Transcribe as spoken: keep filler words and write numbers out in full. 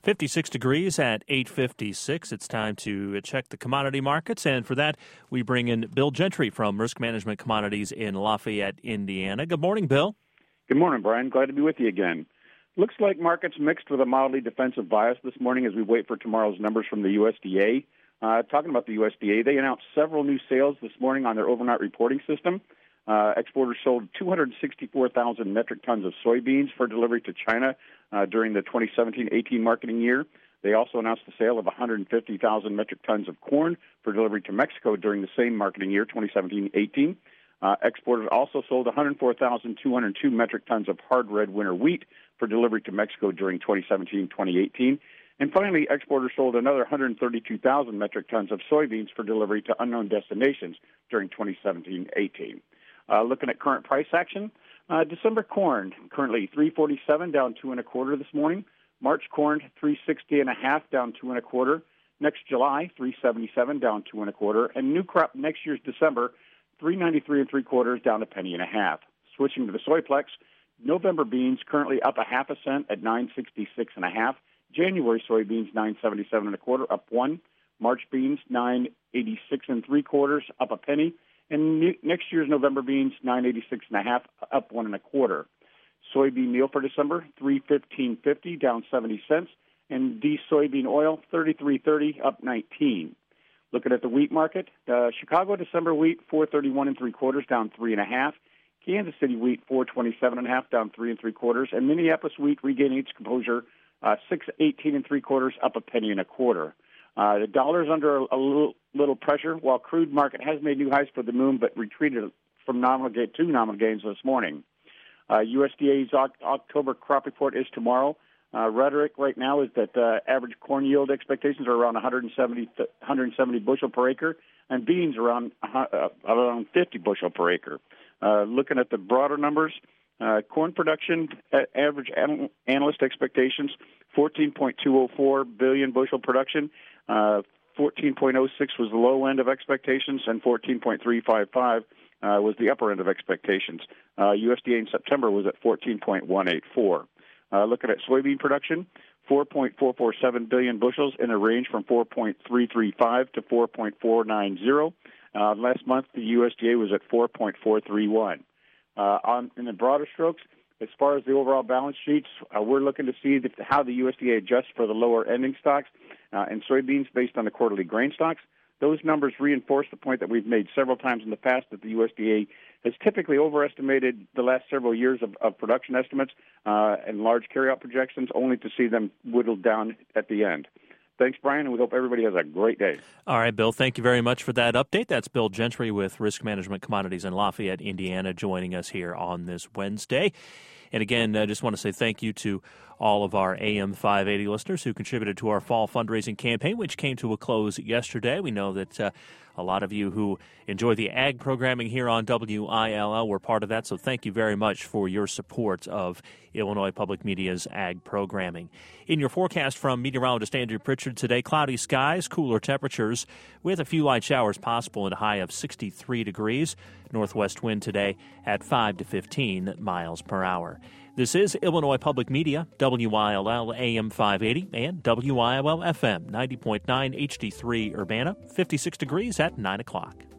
fifty-six degrees at eight fifty-six. It's time to check the commodity markets, and for that, we bring in Bill Gentry from Risk Management Commodities in Lafayette, Indiana. Good morning, Bill. Good morning, Brian. Glad to be with you again. Looks like markets mixed with a mildly defensive bias this morning as we wait for tomorrow's numbers from the U S D A. Uh, talking about the U S D A, they announced several new sales this morning on their overnight reporting system. Uh, exporters sold two hundred sixty-four thousand metric tons of soybeans for delivery to China uh, during the twenty seventeen eighteen marketing year. They also announced the sale of one hundred fifty thousand metric tons of corn for delivery to Mexico during the same marketing year, twenty seventeen eighteen. Uh, exporters also sold one hundred four thousand two hundred two metric tons of hard red winter wheat for delivery to Mexico during twenty seventeen twenty eighteen. And finally, exporters sold another one hundred thirty-two thousand metric tons of soybeans for delivery to unknown destinations during twenty seventeen eighteen. Uh, looking at current price action, uh, December corn currently three forty-seven, down two and a quarter this morning. March corn three sixty and a half, down two and a quarter. Next July three seventy-seven, down two and a quarter. And new crop next year's December three ninety-three and three quarters, down a penny and a half. Switching to the soyplex, November beans currently up a half a cent at nine sixty-six and a half. January soybeans nine seventy-seven and a quarter, up one. March beans nine eighty-six and three quarters, up a penny. And new, next year's November beans nine eighty-six and a half, up one and a quarter. Soybean meal for December three fifteen fifty, down seventy cents. And D soybean oil thirty-three thirty, up nineteen. Looking at the wheat market, uh, Chicago December wheat four thirty-one and three quarters, down three and a half. Kansas City wheat four twenty-seven and a half, down three and three quarters. And Minneapolis wheat regaining its composure, uh, six eighteen and three quarters, up a penny and a quarter. Uh, the dollar's under a, a little, little pressure, while crude market has made new highs for the moon, but retreated from nominal gain to nominal gains this morning. Uh, U S D A's o- October crop report is tomorrow. Uh, rhetoric right now is that uh, average corn yield expectations are around one hundred seventy, one hundred seventy bushel per acre, and beans around uh, around fifty bushel per acre. Uh, looking at the broader numbers, uh, corn production, uh, average anal- analyst expectations, fourteen point two oh four billion bushel production. Uh, fourteen point oh six was the low end of expectations, and fourteen point three five five uh, was the upper end of expectations. Uh, U S D A in September was at fourteen point one eight four. Uh, looking at soybean production, four point four four seven billion bushels in a range from four point three three five to four point four nine zero. Uh, last month, the U S D A was at four point four three one. Uh, on in the broader strokes, as far as the overall balance sheets, uh, we're looking to see the, how the U S D A adjusts for the lower ending stocks uh, and soybeans based on the quarterly grain stocks. Those numbers reinforce the point that we've made several times in the past that the U S D A has typically overestimated the last several years of, of production estimates uh, and large carryout projections, only to see them whittled down at the end. Thanks, Brian, and we hope everybody has a great day. All right, Bill, thank you very much for that update. That's Bill Gentry with Risk Management Commodities in Lafayette, Indiana, joining us here on this Wednesday. And again, I just want to say thank you to all of our A M five eighty listeners who contributed to our fall fundraising campaign, which came to a close yesterday. We know that uh, a lot of you who enjoy the ag programming here on W I L L were part of that, so thank you very much for your support of Illinois Public Media's ag programming. In your forecast from meteorologist Andrew Pritchard today, cloudy skies, cooler temperatures with a few light showers possible at a high of sixty-three degrees. Northwest wind today at five to fifteen miles per hour. This is Illinois Public Media, W I L L A M five eighty and W I L L F M ninety point nine H D three Urbana, fifty-six degrees at nine o'clock.